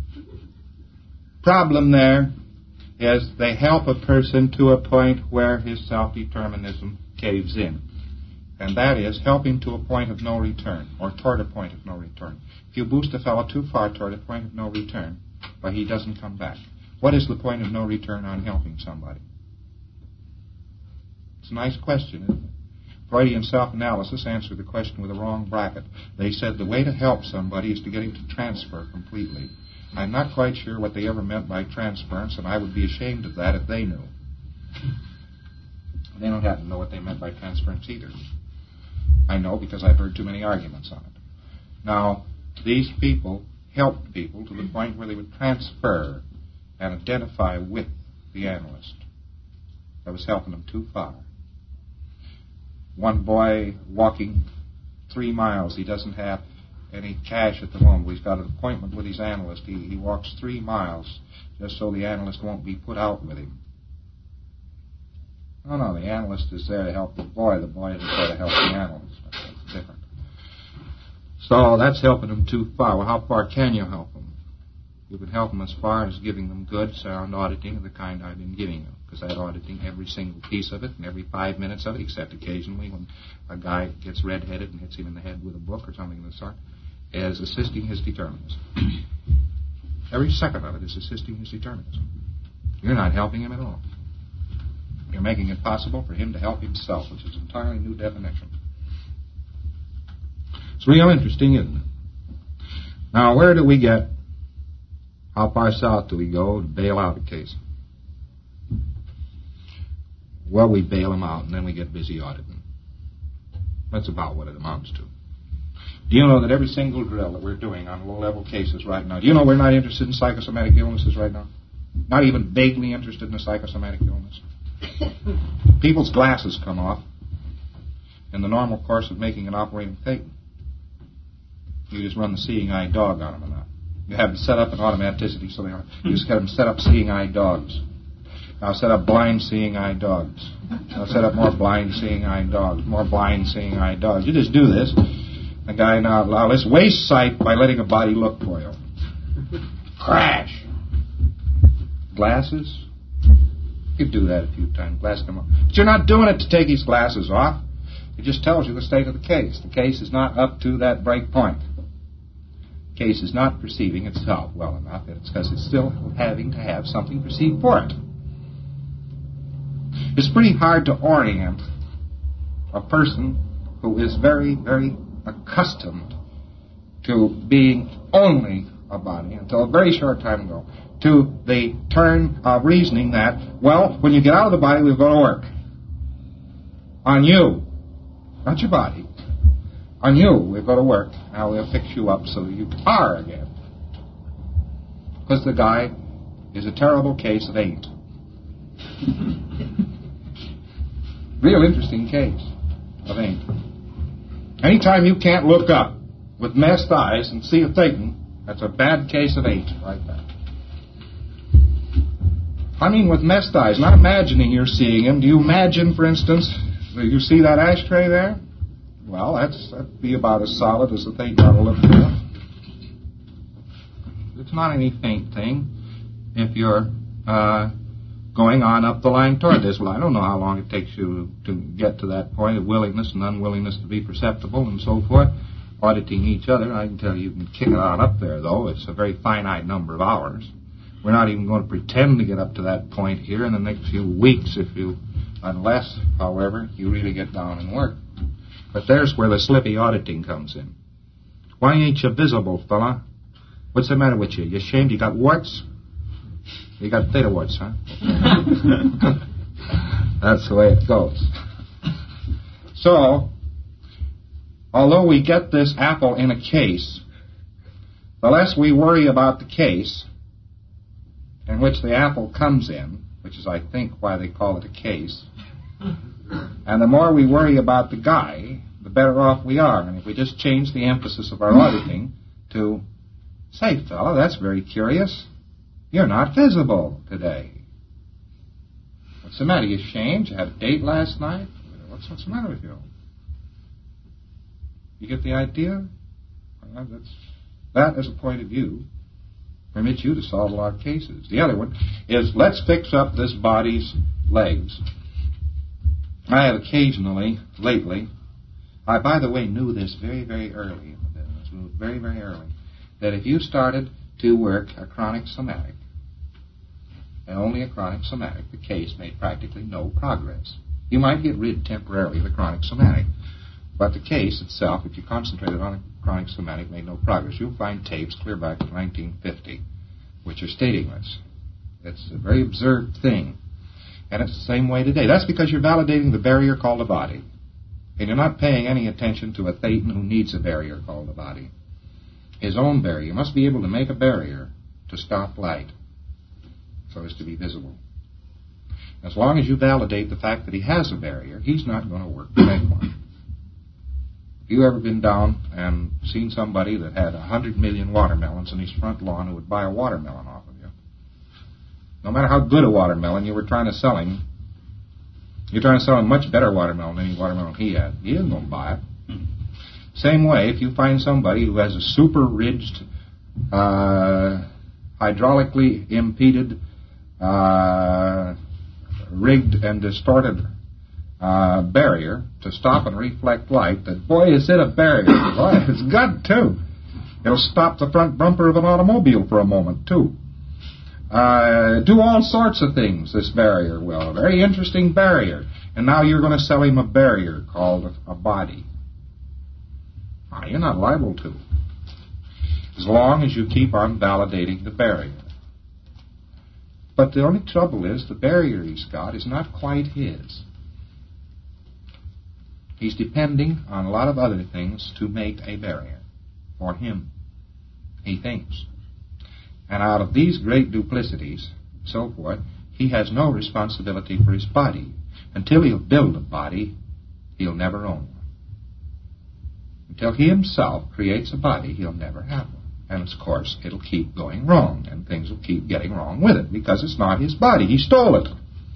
B: problem there is they help a person to a point where his self-determinism caves in, and that is helping to a point of no return, or toward a point of no return. If you boost a fellow too far toward a point of no return, but he doesn't come back. What is the point of no return on helping somebody? It's a nice question, isn't it? Freudian self-analysis answered the question with a wrong bracket. They said the way to help somebody is to get him to transfer completely. I'm not quite sure what they ever meant by transference, and I would be ashamed of that if they knew. They don't happen to know what they meant by transference either. I know because I've heard too many arguments on it. Now, these people helped people to the point where they would transfer and identify with the analyst that was helping them too far. One boy walking three miles, he doesn't have any cash at the moment. He's got an appointment with his analyst. He, he walks three miles just so the analyst won't be put out with him. No, no, the analyst is there to help the boy. The boy isn't there to help the analyst. That's different. So that's helping them too far. Well, how far can you help them? You can help them as far as giving them good, sound auditing of the kind I've been giving them, because I'm auditing every single piece of it and every five minutes of it, except occasionally when a guy gets red-headed and hits him in the head with a book or something of the sort, is assisting his determinism. Every second of it is assisting his determinism. You're not helping him at all. You're making it possible for him to help himself, which is an entirely new definition. It's real interesting, isn't it? Now, where do we get, how far south do we go to bail out a case? Well, we bail him out, and then we get busy auditing. That's about what it amounts to. Do you know that every single drill that we're doing on low-level cases right now, do you know we're not interested in psychosomatic illnesses right now? Not even vaguely interested in a psychosomatic illness. People's glasses come off in the normal course of making an operating statement. You just run the seeing eye dog on them and that. You have them set up in automaticity, so they are. You just have them set up seeing eye dogs. Now set up blind seeing eye dogs. Now set up more blind seeing eye dogs. More blind seeing eye dogs. You just do this. The guy now, now let's waste sight by letting a body look for you. Crash. Glasses. You do that a few times. Glasses come off. But you're not doing it to take his glasses off. It just tells you the state of the case. The case is not up to that break point. case is not perceiving itself well enough, it's because it's still having to have something perceived for it. It's pretty hard to orient a person who is very, very accustomed to being only a body until a very short time ago, to the turn of reasoning that, well, when you get out of the body, we'll go to work. On you, not your body. On you, we'll go to work. Now we'll fix you up so you are again. Because the guy is a terrible case of ain't. Real interesting case of ain't. Anytime you can't look up with messed eyes and see a thing, that's a bad case of ain't right there. I mean with messed eyes, not imagining you're seeing him. Do you imagine, for instance, do you see that ashtray there? Well, that's, that'd be about as solid as the thing ought to look for. It's not any faint thing if you're uh, going on up the line toward this. Well, I don't know how long it takes you to get to that point of willingness and unwillingness to be perceptible and so forth, auditing each other. I can tell you you can kick it on up there, though. It's a very finite number of hours. We're not even going to pretend to get up to that point here in the next few weeks, if you, unless, however, you really get down and work. But there's where the slippy auditing comes in. Why ain't you visible, fella? What's the matter with you? You ashamed you got warts? You got theta warts, huh? That's the way it goes. So, although we get this apple in a case, the less we worry about the case in which the apple comes in, which is, I think, why they call it a case, and the more we worry about the guy, the better off we are. And if we just change the emphasis of our auditing to, say, fella, that's very curious. You're not visible today. What's the matter? You ashamed? You had a date last night? What's, what's the matter with you? You get the idea? Well, that's, that, as a point of view, permits you to solve a lot of cases. The other one is, let's fix up this body's legs. I have occasionally, lately, I, by the way, knew this very, very early in the business, knew very, very early, that if you started to work a chronic somatic, and only a chronic somatic, the case made practically no progress. You might get rid temporarily of the chronic somatic, but the case itself, if you concentrated on a chronic somatic, made no progress. You'll find tapes clear back to nineteen fifty, which are stating this. It's a very absurd thing. And it's the same way today. That's because you're validating the barrier called a body. And you're not paying any attention to a thetan who needs a barrier called a body. His own barrier. You must be able to make a barrier to stop light so as to be visible. As long as you validate the fact that he has a barrier, he's not going to work to make one. Have you ever been down and seen somebody that had a hundred million watermelons in his front lawn who would buy a watermelon off of you? No matter how good a watermelon you were trying to sell him, you're trying to sell him much better watermelon than any watermelon he had. He isn't going to buy it. Same way, if you find somebody who has a super ridged, uh, hydraulically impeded, uh, rigged and distorted uh, barrier to stop and reflect light, that, boy, is it a barrier. Boy, it's good, too. It'll stop the front bumper of an automobile for a moment, too. Uh, do all sorts of things, this barrier will. A very interesting barrier. And now you're going to sell him a barrier called a, a body. Oh, you're not liable to, as long as you keep on validating the barrier. But the only trouble is the barrier he's got is not quite his. He's depending on a lot of other things to make a barrier for him, he thinks. And out of these great duplicities, so forth, he has no responsibility for his body. Until he'll build a body, he'll never own one. Until he himself creates a body, he'll never have one. And, of course, it'll keep going wrong, and things will keep getting wrong with it, because it's not his body. He stole it.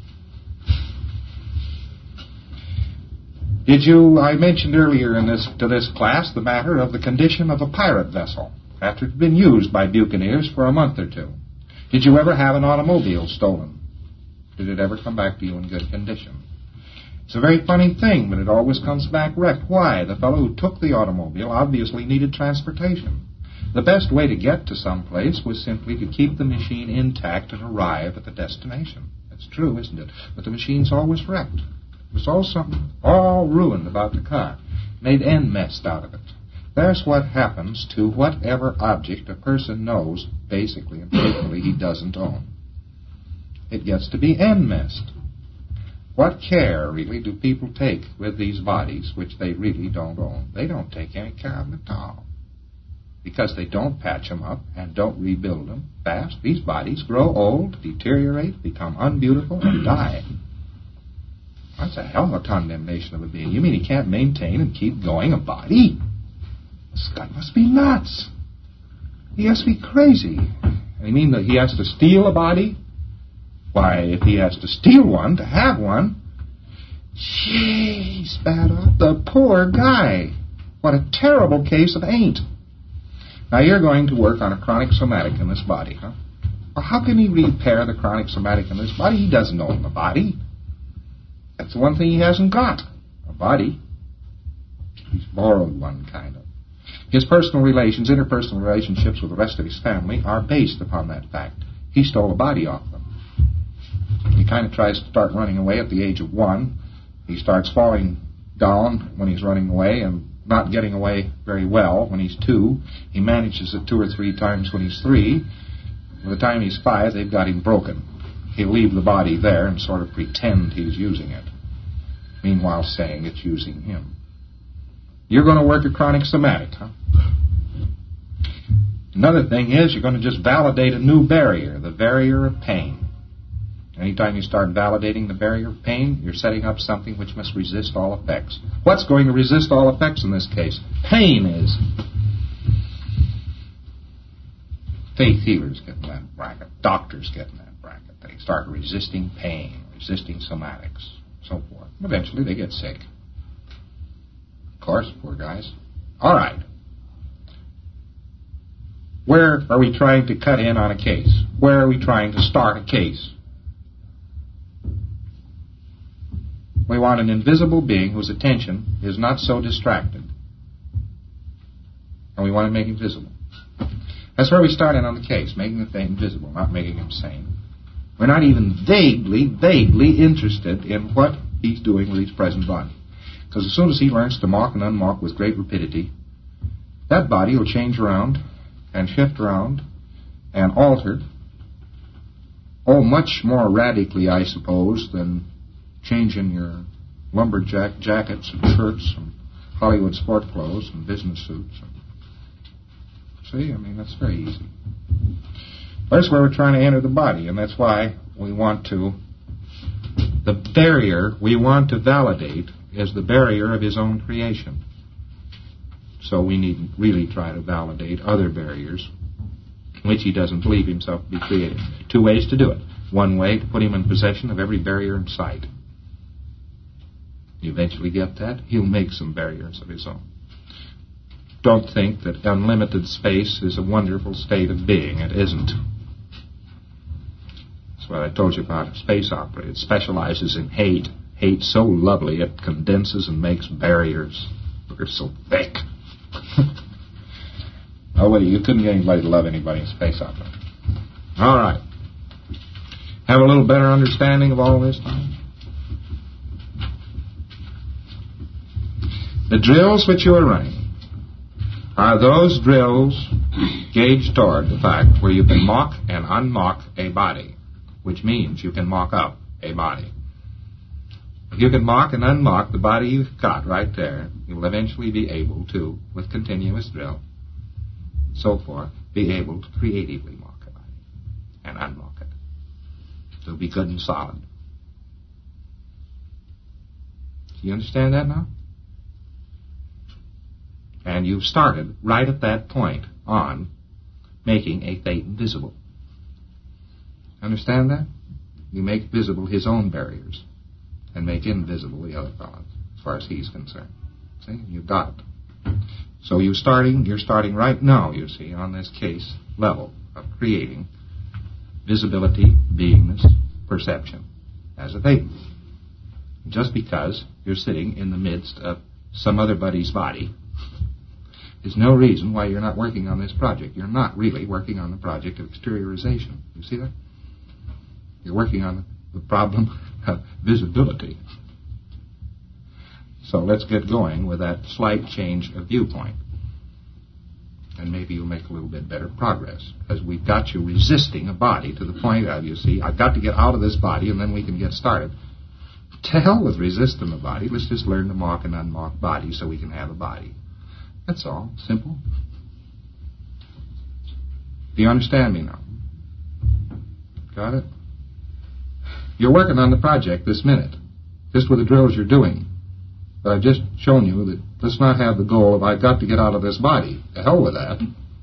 B: Did you, I mentioned earlier in this to this class the matter of the condition of a pirate vessel after it had been used by buccaneers for a month or two. Did you ever have an automobile stolen? Did it ever come back to you in good condition? It's a very funny thing, but it always comes back wrecked. Why? The fellow who took the automobile obviously needed transportation. The best way to get to some place was simply to keep the machine intact and arrive at the destination. That's true, isn't it? But the machine's always wrecked. There's all something all ruined about the car. Made end messed out of it. That's what happens to whatever object a person knows, basically and frequently, he doesn't own. It gets to be end messed. What care, really, do people take with these bodies which they really don't own? They don't take any care of them at all. Because they don't patch them up and don't rebuild them fast, these bodies grow old, deteriorate, become unbeautiful, and die. That's a hell of a condemnation of a being. You mean he can't maintain and keep going a body? This guy must be nuts. He has to be crazy. And you mean that he has to steal a body? Why, if he has to steal one to have one, gee, spat off the poor guy. What a terrible case of ain't. Now you're going to work on a chronic somatic in this body, huh? Well, how can he repair the chronic somatic in this body? He doesn't own the body. That's the one thing he hasn't got, a body. He's borrowed one, kind of. His personal relations, interpersonal relationships with the rest of his family are based upon that fact. He stole a body off them. He kind of tries to start running away at the age of one. He starts falling down when he's running away and not getting away very well when he's two. He manages it two or three times when he's three. By the time he's five, they've got him broken. He'll leave the body there and sort of pretend he's using it, meanwhile saying it's using him. You're going to work a chronic somatic, huh? Another thing is you're going to just validate a new barrier, the barrier of pain. Anytime you start validating the barrier of pain, you're setting up something which must resist all effects. What's going to resist all effects in this case? Pain is. Faith healers get in that bracket. Doctors get in that bracket. They start resisting pain, resisting somatics, so forth. Eventually they get sick. Of course, poor guys. All right. Where are we trying to cut in on a case? Where are we trying to start a case? We want an invisible being whose attention is not so distracted. And we want to make him visible. That's where we start in on the case, making the thing visible, not making him sane. We're not even vaguely, vaguely interested in what he's doing with his present body. Because as soon as he learns to mock and unmock with great rapidity, that body will change around and shift around and alter, oh, much more radically, I suppose, than changing your lumberjack jackets and shirts and Hollywood sport clothes and business suits. See, I mean, that's very easy. That's where we're trying to enter the body, and that's why we want to, the barrier we want to validate is the barrier of his own creation. So we needn't really try to validate other barriers which he doesn't believe himself to be created. Two ways to do it. One way, to put him in possession of every barrier in sight. You eventually get that, he'll make some barriers of his own. Don't think that unlimited space is a wonderful state of being. It isn't. That's what I told you about a space opera. It specializes in hate. Hate so lovely it condenses and makes barriers. They're so thick. Oh, wait, you couldn't get anybody to love anybody in space opera. All right. Have a little better understanding of all this now? The drills which you are running are those drills gauged toward the fact where you can mock and unmock a body, which means you can mock up a body. If you can mock and unmock the body you've got right there, you will eventually be able to, with continuous drill, so forth, be able to creatively mock a body and unmock it. It'll be good and solid. Do you understand that now? And you've started right at that point on making a Thetan visible. Understand that? You make visible his own barriers and make invisible the other fellows, as far as he's concerned. See? You've got it. So you're starting, you're starting right now, you see, on this case level of creating visibility, beingness, perception as a Thetan. Just because you're sitting in the midst of some other buddy's body is no reason why you're not working on this project. You're not really working on the project of exteriorization. You see that? You're working on the problem of visibility. So let's get going with that slight change of viewpoint. And maybe you'll make a little bit better progress. Because we've got you resisting a body to the point of, you see, I've got to get out of this body and then we can get started. To hell with resisting the body. Let's just learn to mark and unmark bodies so we can have a body. That's all. Simple. Do you understand me now? Got it? You're working on the project this minute. Just with the drills you're doing. But I've just shown you that let's not have the goal of I've got to get out of this body. To hell with that.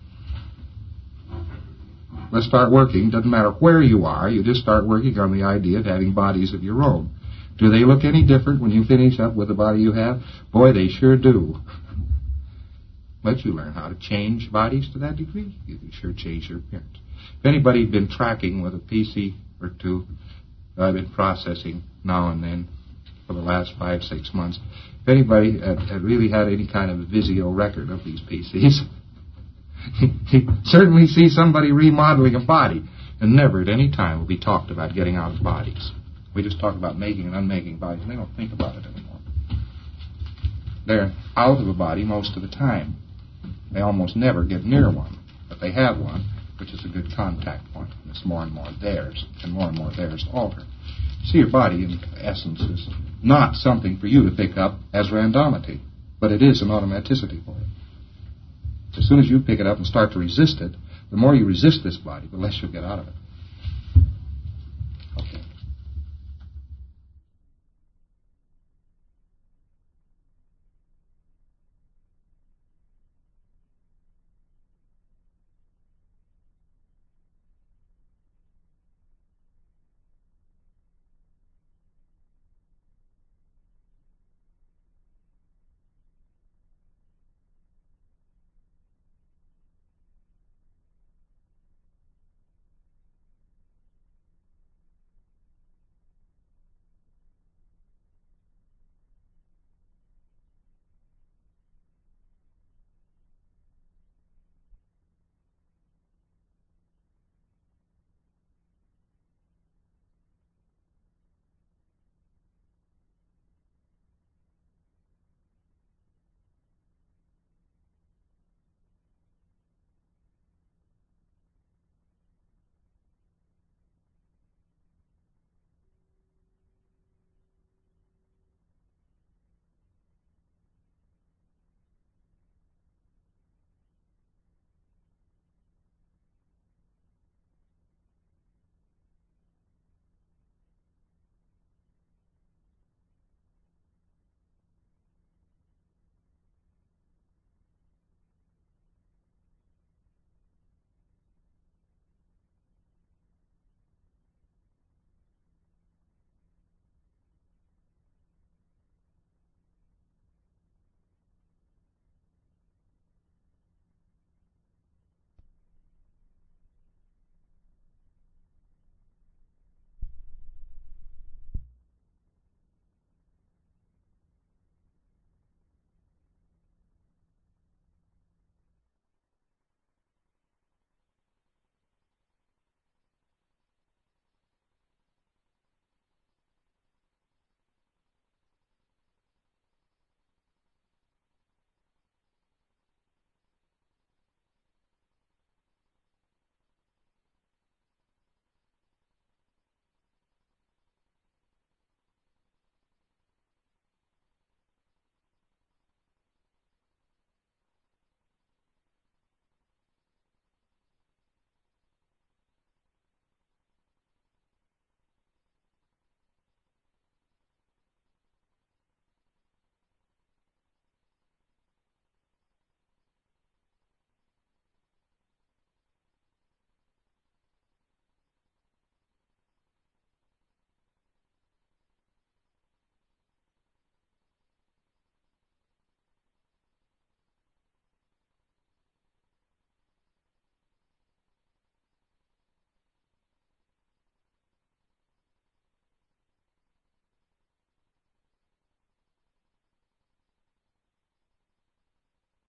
B: Let's start working. Doesn't matter where you are. You just start working on the idea of having bodies of your own. Do they look any different when you finish up with the body you have? Boy, they sure do. But you learn how to change bodies to that degree. You can sure change your appearance. If anybody's been tracking with a P C or two, I've been processing now and then for the last five, six months. If anybody had, had really had any kind of a Visio record of these P Cs, you certainly see somebody remodeling a body, and never at any time will be talked about getting out of bodies. We just talk about making and unmaking bodies, and they don't think about it anymore. They're out of a body most of the time. They almost never get near one, but they have one, which is a good contact point, and it's more and more theirs, and more and more theirs to alter. See, your body, in essence, is not something for you to pick up as randomity, but it is an automaticity for you. As soon as you pick it up and start to resist it, the more you resist this body, the less you'll get out of it.